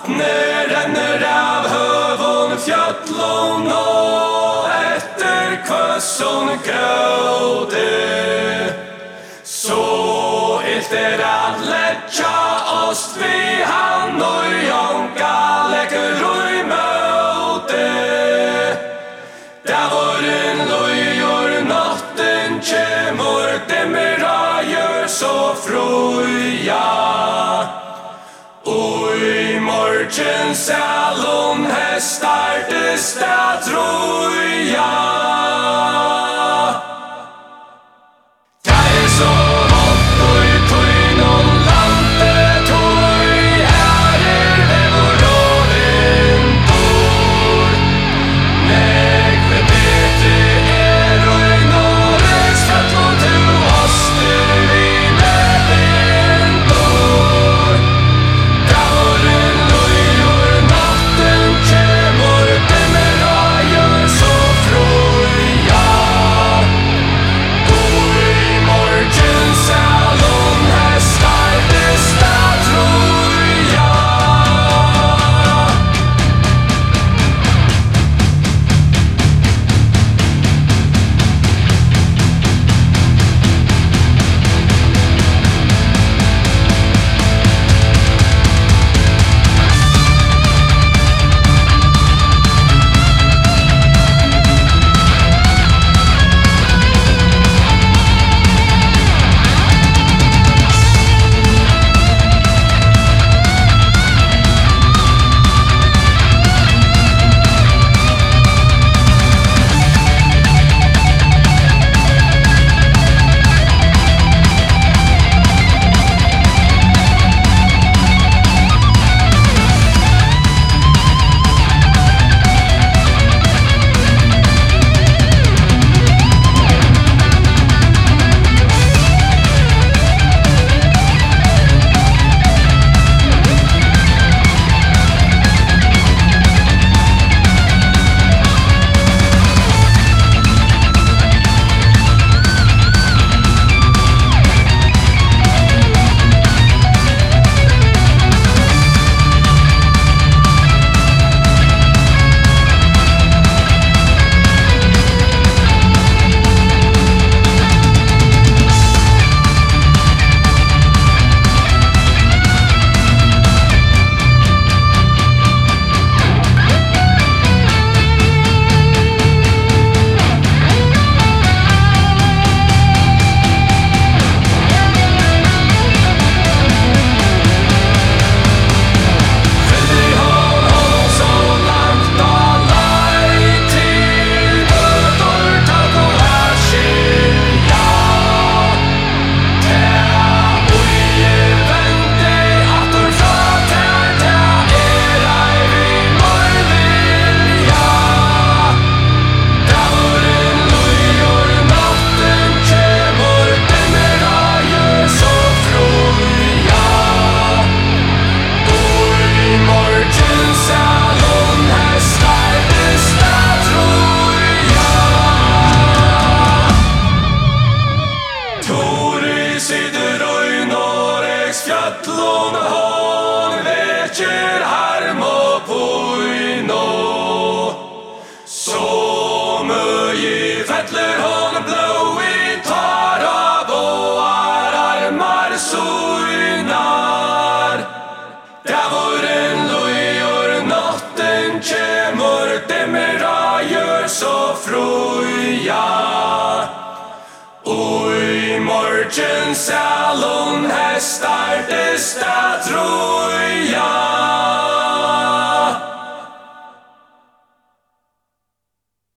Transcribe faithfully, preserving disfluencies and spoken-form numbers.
Vatnet renner av høvun fjallon og etter kvøsson gråde. Så ilt er at letja oss vi han og jonka lekker ui møte. Davoren løyer natten kjemur demira gjør så fruja. Ui morgen salon hestar det stad truja. Det er så hot ui tøynon lande tøy, her er vevor og vintor. Nekve bete er ui Noregs fjallon til oster vi med vintor. Davoren løyer natten kjemur demira gjør så fruja. Ui morgen salon hestar det stad truja. Fjallon hon vekjer harm og puino. Så møye fettler hon blå i tar av og armar suinar. Davoren løyer natten kjemur demira gjør så fruja. Ui morgen salon hestar det stad truja.